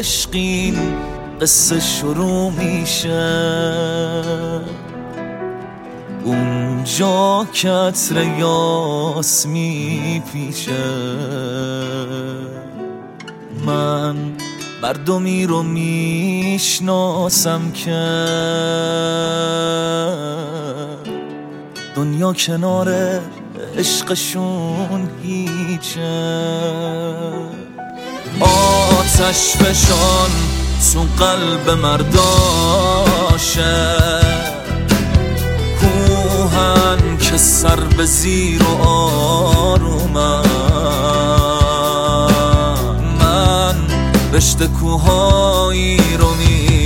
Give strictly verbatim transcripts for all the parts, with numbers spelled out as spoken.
عشقین قصه شروع میشه، اونجا که عطر یاس میپیچه. من مردمی رو میشناسم که دنیا کنار عشقشون هیچه. آتش فشان تو قلب مرداشه، کوهن که سر به زیر و آرومن. من رشته کوهایی رو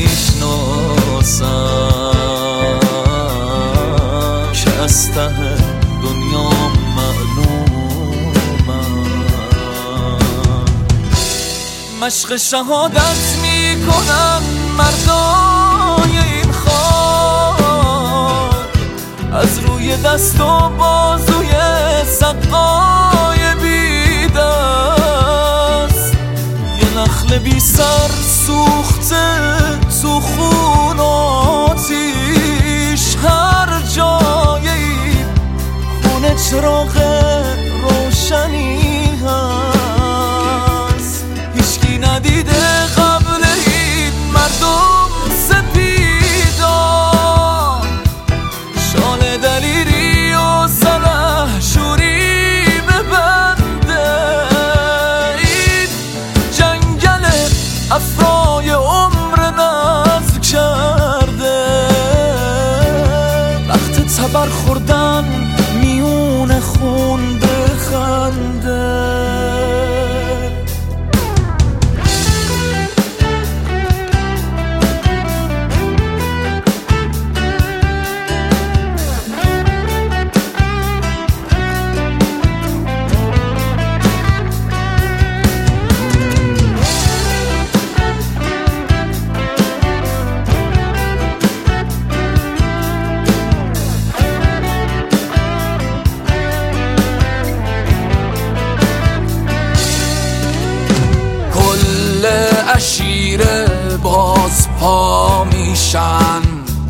میشناسم که از ته دنیا مشق شهادت میکنن مردای این خاک، از روی دست و بازوی سقای بی دست. یه نخل بی سر سوخته تو خون و آتیش، هر جایی خونه چراغ روشنی هست. هیچکی ندیده قبل این مردم سپیدان، شال دلیری و سلحشوری ببنده. این جنگل افرای عمر نزد کرده، وقت تبر خوردن میون خون بخنده. عشیره باز پا میشن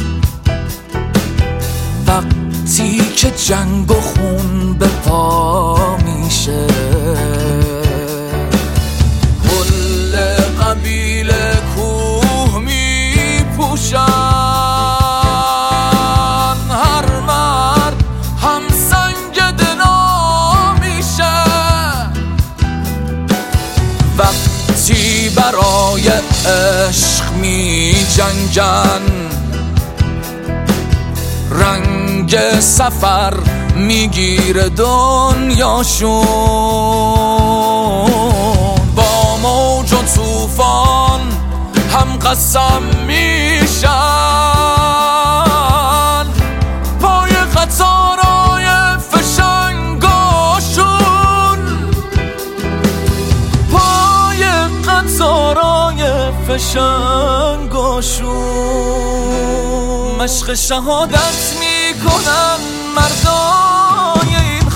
وقتی که جنگ و خون به پا میشه. کل قبیله کوه میپوشن، هر مرد هم سنگ دنا میشه. وقتی برای عشق می جنگن، رنگ سفر میگیره دنیاشون. با موج و طوفان هم قسم میشن، پای قطارای فشنگاشون، پای قطارای فشنگاشون. مشق شهادت میکنن مردای این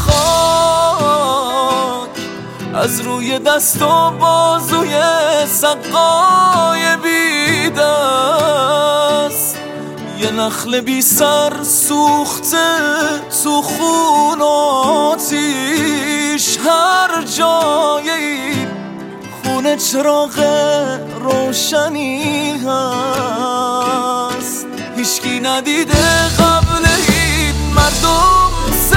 خاک، از روی دست و بازوی سقای بی دست. یه نخل بی سر سوخته تو خون و آتیش، هر جایی خونه چراغ روشنی هست. هیچکی ندیده قبل این مردم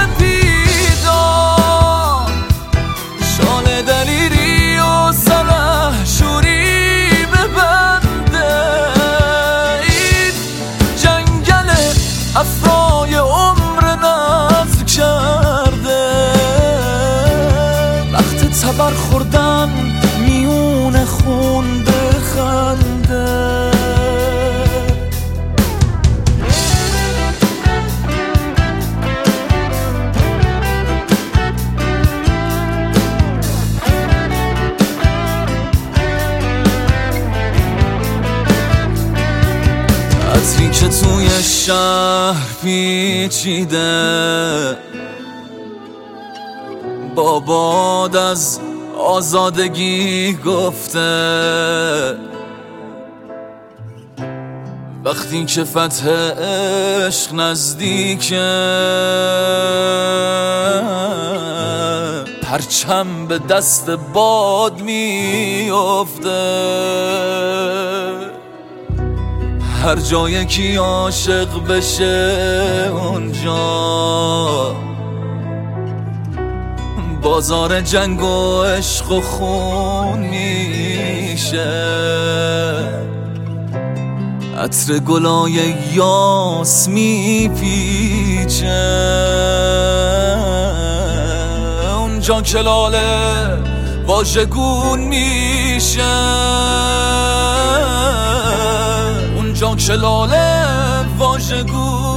سپیدان، شال دلیری و سلحشوری ببنده. این جنگل افرای عمر نزد کرده، وقت تبر خوردن میون خون بخنده. عطری که توی شهر پیچیده، با باد از آزادگی گفته. وقتی که فتح عشق نزدیکه، پرچم به دست باد میافته. هر جا یکی عاشق بشه اونجا بازار جنگ و عشق و خون میشه. عطر گلای یاس میپیچه اونجا که لاله واژگون میشه. اونجا که لاله واژگون